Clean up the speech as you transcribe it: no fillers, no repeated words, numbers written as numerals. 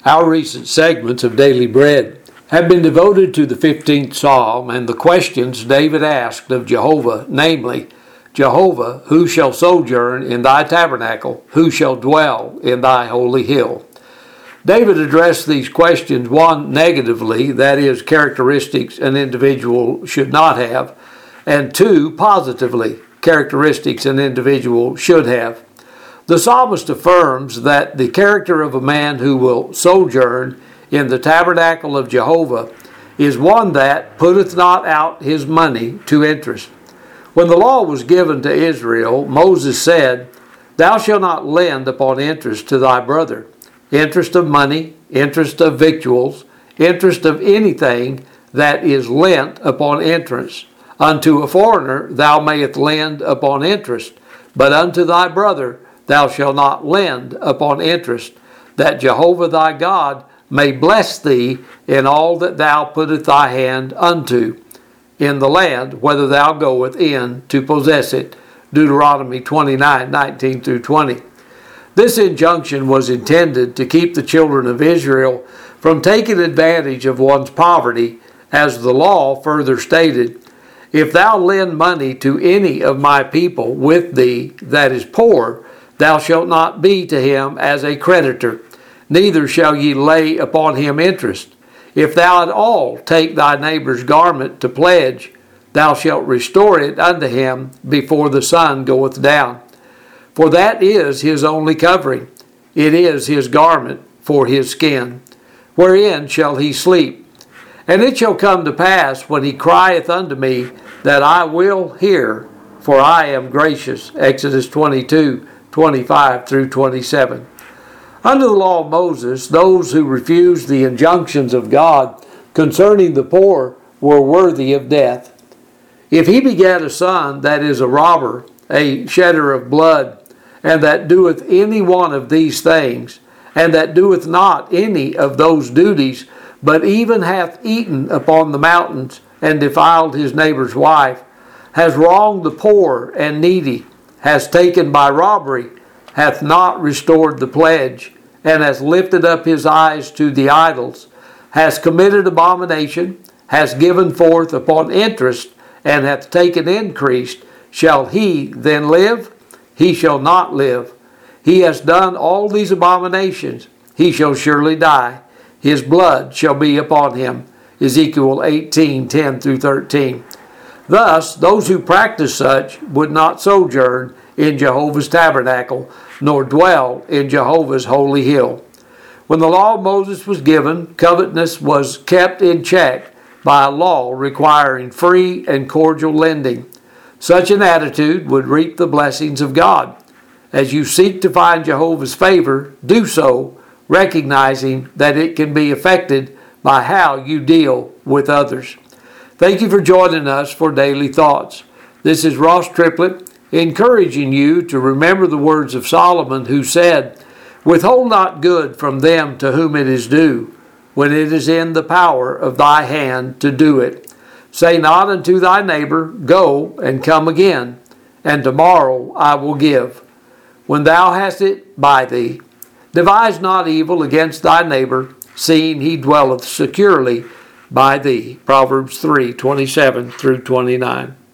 Our recent segments of Daily Bread have been devoted to the 15th Psalm and the questions David asked of Jehovah, namely, Jehovah, who shall sojourn in thy tabernacle? Who shall dwell in thy holy hill? David addressed these questions, one, negatively, that is, characteristics an individual should not have, and two, positively, characteristics an individual should have. The psalmist affirms that the character of a man who will sojourn in the tabernacle of Jehovah is one that putteth not out his money to interest. When the law was given to Israel, Moses said, Thou shalt not lend upon interest to thy brother. Interest of money, interest of victuals, interest of anything that is lent upon interest. Unto a foreigner thou mayest lend upon interest, but unto thy brother thou shalt not lend upon interest, that Jehovah thy God may bless thee in all that thou puttest thy hand unto, in the land whither thou goest in to possess it. Deuteronomy 29:19 through 20. This injunction was intended to keep the children of Israel from taking advantage of one's poverty, as the law further stated, If thou lend money to any of my people with thee that is poor, thou shalt not be to him as a creditor, neither shall ye lay upon him interest. If thou at all take thy neighbor's garment to pledge, thou shalt restore it unto him before the sun goeth down. For that is his only covering. It is his garment for his skin. Wherein shall he sleep? And it shall come to pass, when he crieth unto me, that I will hear, for I am gracious. Exodus 22:25 through 27. Under the law of Moses, those who refused the injunctions of God concerning the poor were worthy of death. If he begat a son that is a robber, a shedder of blood, and that doeth any one of these things, and that doeth not any of those duties, but even hath eaten upon the mountains, and defiled his neighbor's wife, has wronged the poor and needy, has taken by robbery, hath not restored the pledge, and has lifted up his eyes to the idols, has committed abomination, has given forth upon interest, and hath taken increase, shall he then live? He shall not live. He has done all these abominations. He shall surely die. His blood shall be upon him. Ezekiel 18:10 through 13. Thus, those who practice such would not sojourn in Jehovah's tabernacle, nor dwell in Jehovah's holy hill. When the law of Moses was given, covetousness was kept in check by a law requiring free and cordial lending. Such an attitude would reap the blessings of God. As you seek to find Jehovah's favor, do so, recognizing that it can be affected by how you deal with others. Thank you for joining us for Daily Thoughts. This is Ross Triplett, encouraging you to remember the words of Solomon, who said, Withhold not good from them to whom it is due, when it is in the power of thy hand to do it. Say not unto thy neighbor, Go and come again, and tomorrow I will give, when thou hast it by thee. Devise not evil against thy neighbor, seeing he dwelleth securely by thee. Proverbs 3:27 through 29.